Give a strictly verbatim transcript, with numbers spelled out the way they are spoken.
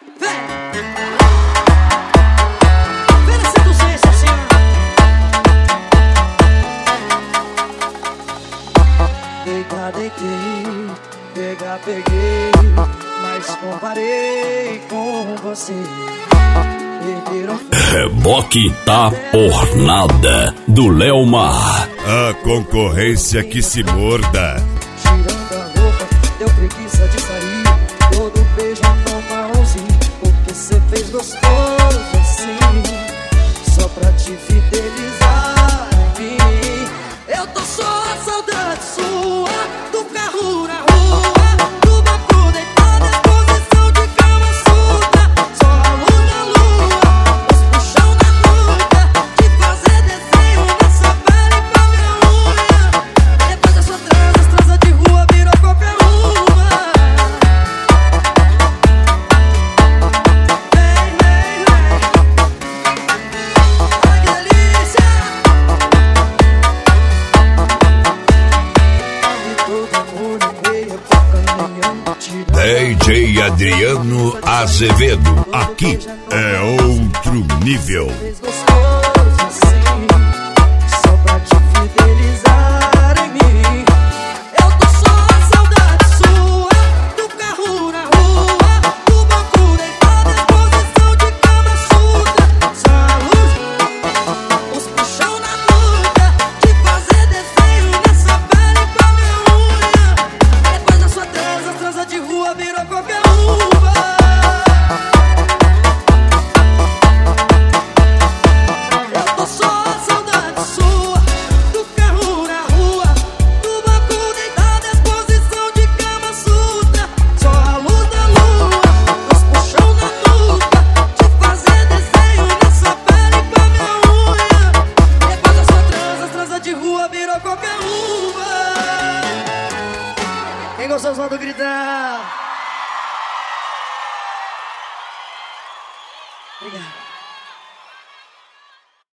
Deitar, deitei, pegar, peguei, mas comparei com você. Reboque da Hornada do Leomar. A concorrência que se morda. Tirando a roupa, deu preguiça de sair. Todo beijo no marronzinho, porque cê fez gostoso assim, só pra te fidelizar em mim. Eu tô só a saudade sua, do carro na rua, do banco deitado, a posição de cama suja. Só a luz da lua, os puxão na nuca, de fazer desenho nessa pele com a minha unha. Depois da sua transa, as transa de rua virou qualquer uma. Vem, vem, vem, ai que delícia. D J Adriano Azevedo, aqui é outro nível. Só pra te fidelizar em mim. Eu tô só a saudade sua, do carro na rua, do banco deitado, a posição de cama suja. Só a luz, os puxão na nuca, de fazer desenho nessa pele com a minha unha. Depois da sua transa, as transa de rua virou qualquer uma. Eu tô só a saudade sua, do carro na rua, do banco deitado, a posição de cama suja. Só a luz da lua, os puxão na nuca, de fazer desenho nessa pele com a minha unha. Depois da sua transa, as transa de rua virou qualquer uma. Quem gostou, solta o gritar. Obrigado.